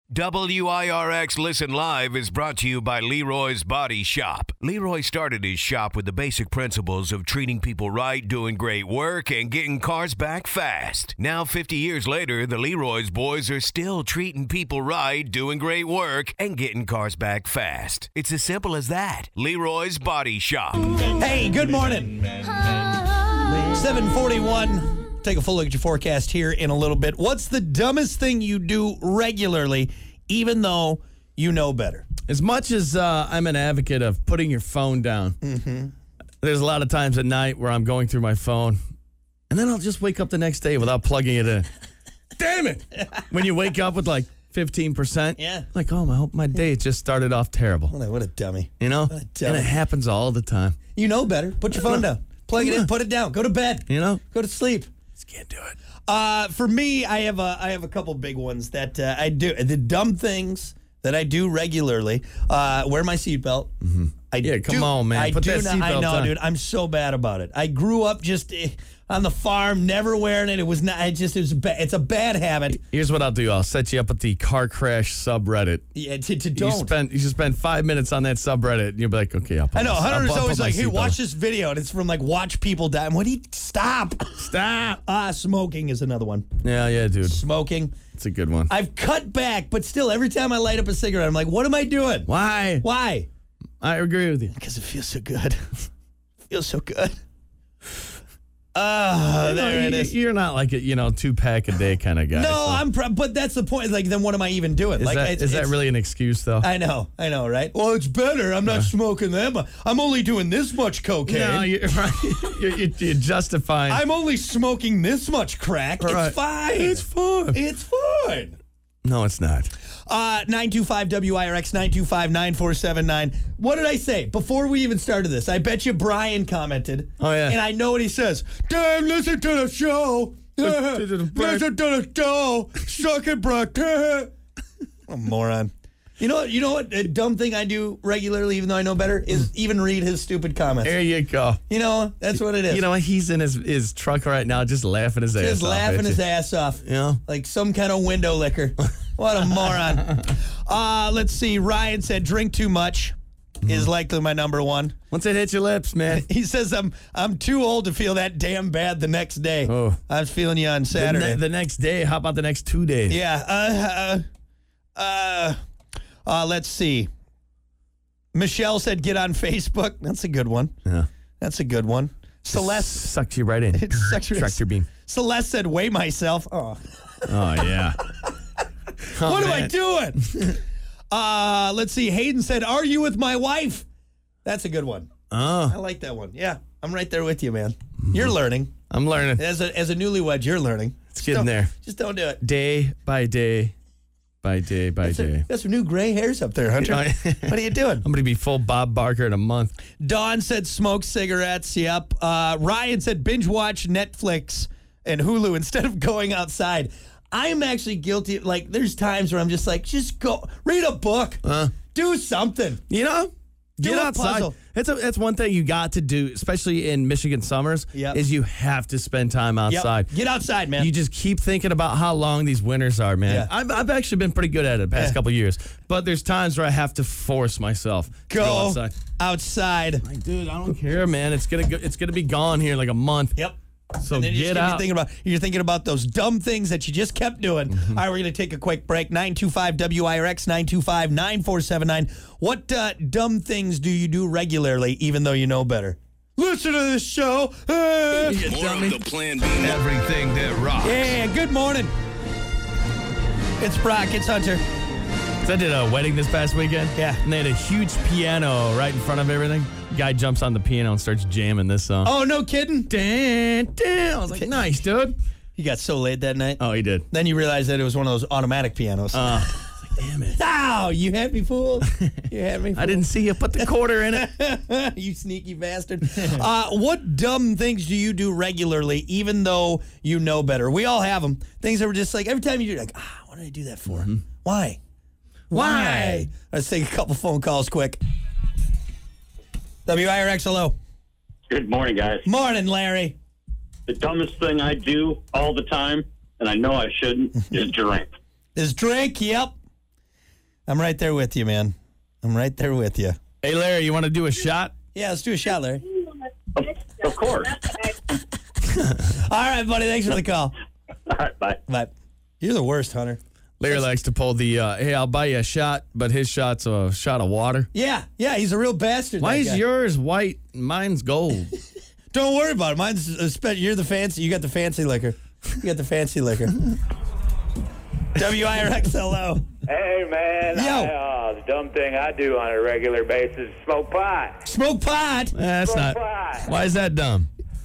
WIRX Listen Live is brought to you by Leroy's Body Shop. Leroy started his shop with the basic principles of treating people right, doing great work, and getting cars back fast. Now, 50 years later, the Leroy's boys are still treating people right, doing great work, and getting cars back fast. It's as simple as that. Leroy's Body Shop. Hey, good morning. 7:41. Take a full look at your forecast here in a little bit. What's the dumbest thing you do regularly, even though you know better? As much as I'm an advocate of putting your phone down, there's a lot of times at night where I'm going through my phone, and then I'll just wake up the next day without plugging it in. Damn it! When you wake up with like 15%, like, oh, my day just started off terrible. What a dummy. You know? What a dummy. And it happens all the time. You know better. Put your phone down. Plug it in, put it down. Go to bed. You know? Go to sleep. Just can't do it. For me, I have a couple big ones that I do. The dumb things that I do regularly. Wear my seatbelt. Come on, man. Put that seatbelt I know, on. dude. I'm so bad about it. I grew up just on the farm, never wearing it. It was not. It's a bad habit. Here's what I'll do. I'll set you up at the car crash subreddit. Yeah, don't. You should spend 5 minutes on that subreddit, and you'll be like, okay, I'll put I know. Hunter's always like, hey, watch seatbelt. this video. And it's from like Watch People Die. What do you stop? Smoking is another one. Yeah, dude. Smoking. It's a good one. I've cut back, but still, every time I light up a cigarette, I'm like, what am I doing? Why? I agree with you. Because it feels so good. Feels so good. There it is. You're not like a 2-pack a day kind of guy. No, so. but that's the point. Like, then what am I even doing? Is that really an excuse, though? I know, right? Well, it's better. I'm not smoking them. I'm only doing this much cocaine. No, you're right. You're justifying. I'm only smoking this much crack. Right. It's fine. It's fun. It's fine. No, it's not. 925-WIRX, 925-9479. What did I say before we even started this? I bet you Brian commented. Oh, yeah. And I know what he says. Damn, listen to the show. Listen to the show. Suck it, bro. What a moron. You know what? A dumb thing I do regularly, even though I know better, is even read his stupid comments. There you go. You know, that's what it is. You know what? He's in his truck right now just laughing his ass off. Just laughing his ass off. Yeah. Like some kind of window licker. What a moron. Let's see. Ryan said drink too much is likely my number one. Once it hits your lips, man. He says I'm too old to feel that damn bad the next day. Oh. I was feeling you on Saturday. The next day. How about the next 2 days? Yeah. Let's see. Michelle said get on Facebook. That's a good one. Yeah. That's a good one. Celeste sucks you right in. It sucks you in. Tractor beam. Celeste said weigh myself. Oh yeah. What am I doing? Let's see. Hayden said, "Are you with my wife?" That's a good one. Oh, I like that one. Yeah, I'm right there with you, man. You're learning. I'm learning. As a newlywed, you're learning. It's getting there. Just don't do it. Day by day, by day by day. Got some new gray hairs up there, Hunter. What are you doing? I'm going to be full Bob Barker in a month. Dawn said smoke cigarettes. Yep. Ryan said binge watch Netflix and Hulu instead of going outside. I'm actually guilty. Like, there's times where I'm just like, just go read a book, do something. You know, get outside. Puzzle. That's one thing you got to do, especially in Michigan summers. Yep. Is you have to spend time outside. Yep. Get outside, man. You just keep thinking about how long these winters are, man. Yeah. I've actually been pretty good at it the past couple of years, but there's times where I have to force myself to go outside. Like, dude, I don't care, man. It's gonna be gone here in like a month. Yep. So and then get out. You're thinking about those dumb things that you just kept doing. All right, we're going to take a quick break. 925-WIRX, 925-9479. What dumb things do you do regularly, even though you know better? Listen to this show. More of the Plan B. Everything that rocks. Yeah, good morning. It's Brock. It's Hunter. So I did a wedding this past weekend. Yeah. And they had a huge piano right in front of everything. Guy jumps on the piano and starts jamming this song. Oh, no kidding? Dan. I was like, nice, dude. He got so laid that night. Oh, he did. Then you realized that it was one of those automatic pianos. Damn it. Ow, you had me fooled. You had me fooled. I didn't see you put the quarter in it. You sneaky bastard. What dumb things do you do regularly, even though you know better? We all have them. Things that were just like, every time you do, like, what did I do that for? Why? Let's take a couple phone calls quick. WIRX, hello. Good morning, guys. Morning, Larry. The dumbest thing I do all the time, and I know I shouldn't, is drink. Is drink, yep. I'm right there with you, man. I'm right there with you. Hey, Larry, you want to do a shot? Yeah, let's do a shot, Larry. Of course. All right, buddy. Thanks for the call. All right, bye. Bye. You're the worst, Hunter. Larry likes to pull the, hey, I'll buy you a shot, but his shot's a shot of water. Yeah, he's a real bastard. Why that is guy. yours white and mine's gold? Don't worry about it. Mine's you're the fancy. You got the fancy liquor. You got the fancy liquor. WIRX, hello. Hey, man. Yo. The dumb thing I do on a regular basis is smoke pot. Smoke pot. That's Smoke not. pot. Why is that dumb?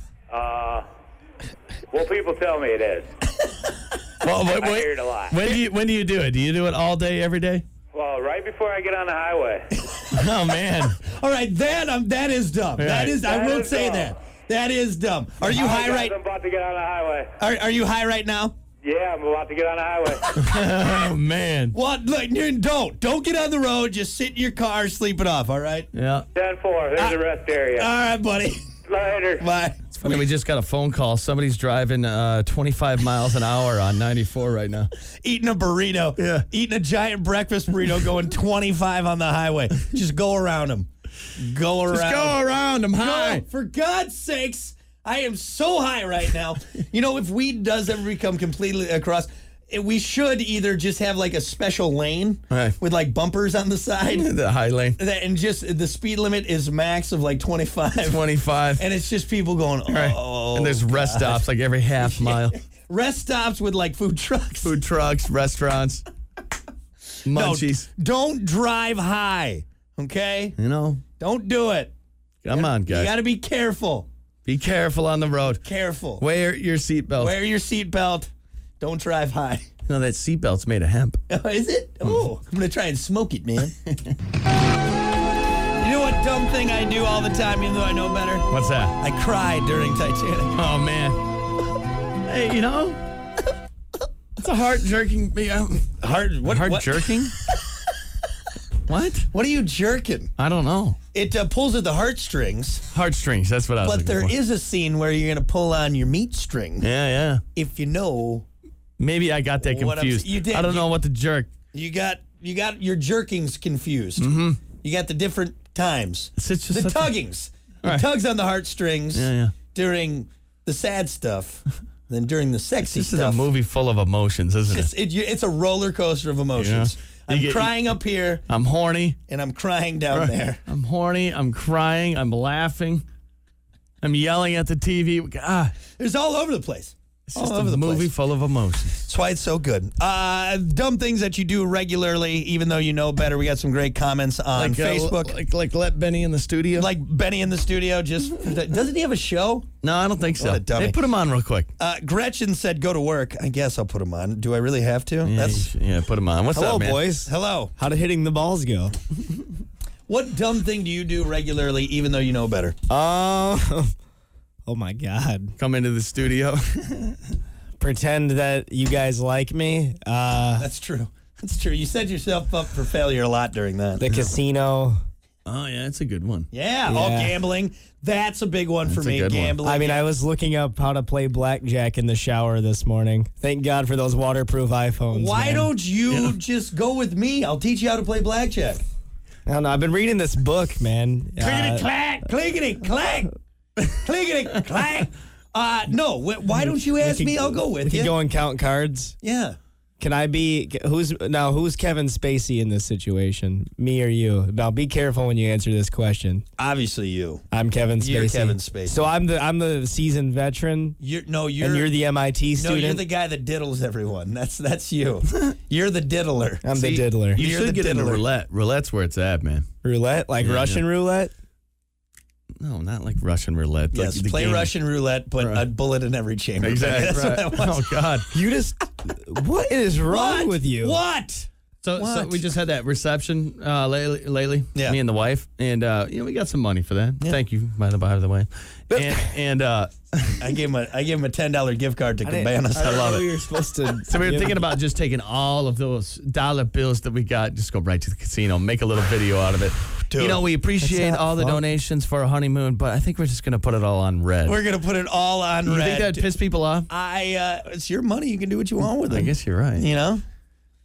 Well, people tell me it is. Well, I hear it a lot. When do you do it? Do you do it all day, every day? Well, right before I get on the highway. Oh, man. All right, that is dumb. Right. That is. I That will is say dumb. that. That is dumb. Are you high right? I'm about to get on the highway. Are you high right now? Yeah, I'm about to get on the highway. Oh, man. What? Look, don't get on the road. Just sit in your car, sleep it off. All right. Yeah. 10-4. There's the rest area. All right, buddy. Later. Bye. Okay, we just got a phone call. Somebody's driving 25 miles an hour on 94 right now. Eating a burrito. Yeah. Eating a giant breakfast burrito, going 25 on the highway. Just go around him. Go around. Just go around them high. No, for God's sakes, I am so high right now. You know, if weed does ever become completely across, we should either just have like a special lane Right. with like bumpers on the side. The high lane. And just the speed limit is max of like 25. 25. And it's just people going, Right. oh. And there's rest stops like every half mile. Rest stops with like food trucks. Food trucks, restaurants, No, munchies. don't drive high, okay? You know, Don't do it. come on, You guys. got to be careful. Be careful on the road. Careful. Wear your seatbelt. Wear your seatbelt. Don't drive high. No, that seatbelt's made of hemp. Oh, is it? Oh, I'm going to try and smoke it, man. You know what dumb thing I do all the time, even though I know better? What's that? I cry during Titanic. Oh, man. Hey, you know, it's a heart jerking. Heart jerking? What? What are you jerking? I don't know. It pulls at the heartstrings, Heartstrings. That's what I was but there looking for. is a scene where you're going to pull on your meat string. Yeah, yeah. If you know, Maybe I got that What I'm- confused. you did. I don't know what to jerk. you got your jerkings confused. Mm-hmm. You got the different times. It's just The such a- tuggings. The Right. tugs on the heartstrings Yeah, yeah. during the sad stuff, then during the sexy This is stuff. a movie full of emotions, isn't it? It's a roller coaster of emotions. Yeah. I'm You get- crying up here I'm horny. and I'm crying down there. I'm horny. I'm crying. I'm laughing. I'm yelling at the TV. Ah, It's all over the place. it's All just over a the movie place. full of emotions. That's why it's so good. Dumb things that you do regularly, even though you know better. We got some great comments on Facebook. Like let Benny in the studio. Like Benny in the studio. Doesn't he have a show? No, I don't think so. What a dummy. Hey, put him on real quick. Gretchen said, "Go to work." I guess I'll put him on. Do I really have to? Yeah, put him on. What's Hello, up, man? boys. Hello. How did hitting the balls go? What dumb thing do you do regularly, even though you know better? Oh my God. Come into the studio. Pretend that you guys like me. That's true. That's true. You set yourself up for failure a lot during that. The casino. Oh yeah, it's a good one. Yeah, Yeah. all gambling. That's a big one for That's a me. good one. Gambling. I mean, I was looking up how to play blackjack in the shower this morning. Thank God for those waterproof iPhones. Why man. don't you just go with me? I'll teach you how to play blackjack. I don't know. I've been reading this book, man. Clickety clack, clickety clack, clickety clack. No. Why don't you ask me? I'll go with We you. can go and count cards. Yeah. Can I be who's Kevin Spacey in this situation? Me or you? Now be careful when you answer this question. Obviously, you. I'm Kevin Spacey. You're Kevin Spacey. So I'm the seasoned veteran, You're and you're the MIT no. student. You're the guy that diddles everyone. That's you. You're the diddler. I'm See, the diddler. You You're should the get into diddler. roulette. Roulette's where it's at, man. Roulette, like Yeah, Russian roulette. No, not like Russian roulette. Yes. Like the Play game. Russian roulette, put a bullet in every chamber. Exactly. That's what Right. I want. Oh God. You just what is wrong What? with you? What? So What? we just had that reception lately. Yeah. Me and the wife, and we got some money for that. Thank you, by the way. And I gave him a $10 gift card to Cabanas. I love it. You're supposed to. So we were thinking about just taking all of those dollar bills that we got, just go right to the casino, make a little video out of it. Dude, you know, we appreciate not all the fun. donations for a honeymoon, but I think we're just going to put it all on red. We're gonna put it all on You red. think that would piss people off? It's your money. You can do what you want with it. I guess you're right. You know.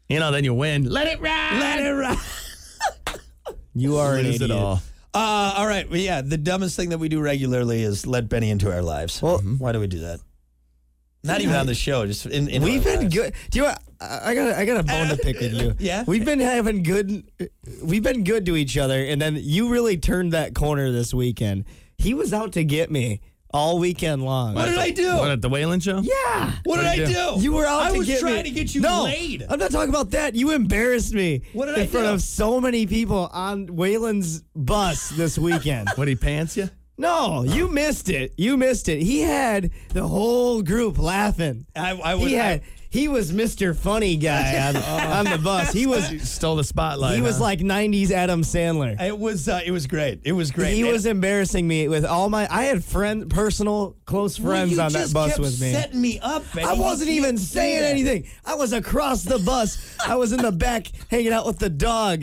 Then you win. Let it ride. Let it ride. You are an Lose idiot. it all. All right. Well, yeah, the dumbest thing that we do regularly is let Benny into our lives. Well, Why do we do that? Not even on the show, just in We've our been lives. good. Do you know what? I got a bone to pick with you. Yeah? We've been good to each other, and then you really turned that corner this weekend. He was out to get me all weekend long. What did I do? What, at the Wayland show? Yeah. What did I What'd you do? You were out I to was get me. trying to get you no, laid. I'm not talking about that. You embarrassed me What did in I front do? of so many people on Waylon's bus this weekend. What, he pants you? No, you missed it. You missed it. He had the whole group laughing. He was Mr. Funny Guy on the bus. He was Stole the spotlight. he was huh? like 90s Adam Sandler. It was great. It was great. He And- was embarrassing me with all my. I had personal close friends Well, on you that just bus kept with me. setting me up, Benny. I You wasn't can't even do saying that. anything. I was across the bus. I was in the back hanging out with the dog.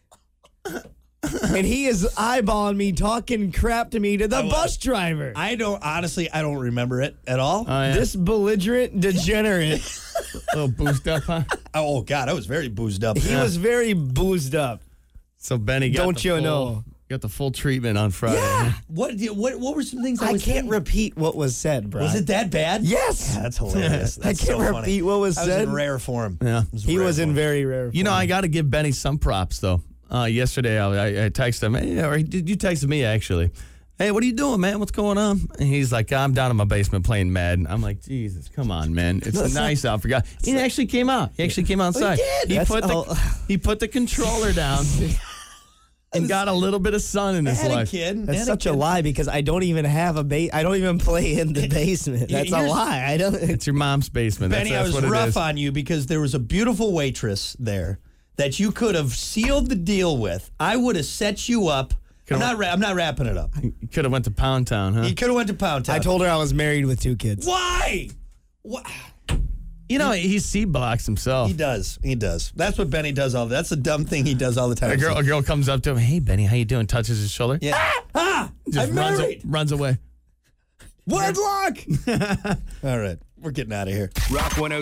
And he is eyeballing me, talking crap to me to the bus driver. I don't remember it at all. Oh, yeah. This belligerent degenerate. little boost up, huh? Oh God, I was very boozed up. He was very boozed up. So Benny got Don't the you full, know? Got the full treatment on Friday. Yeah. What were some things I I was can't saying? repeat what was said, bro. Was it that bad? Yes. Yeah, that's hilarious. I That's can't so funny. repeat what was I was said. in rare form. Yeah. He was in very rare You know, form. I got to give Benny some props, though. Yesterday, I texted him, hey, or did you text me, actually? Hey, what are you doing, man? What's going on? And he's like, I'm down in my basement playing Madden. I'm like, Jesus, come on, man. It's nice out. Forgot. He actually came out. He actually came outside. did. He put the controller down and got a little bit of sun in his Had a life. kid. That's had such a kid. lie because I don't even have I don't even play in the basement. That's a Here's- lie. I don't. It's your mom's basement. Benny, that's I was what it rough is. on you because there was a beautiful waitress there that you could have sealed the deal with. I would have set you up. I'm not wrapping it up. You could have went to Pound Town, huh? You could have went to Pound Town. I told her I was married with 2 kids. Why? What? You know, he C-blocks himself. He does. He does. That's what Benny does all. That's a dumb thing he does all the time. A girl comes up to him, hey, Benny, how you doing? Touches his shoulder. Yeah. Just I'm runs, married. runs away. Wedlock. All right. We're getting out of here. Rock 102.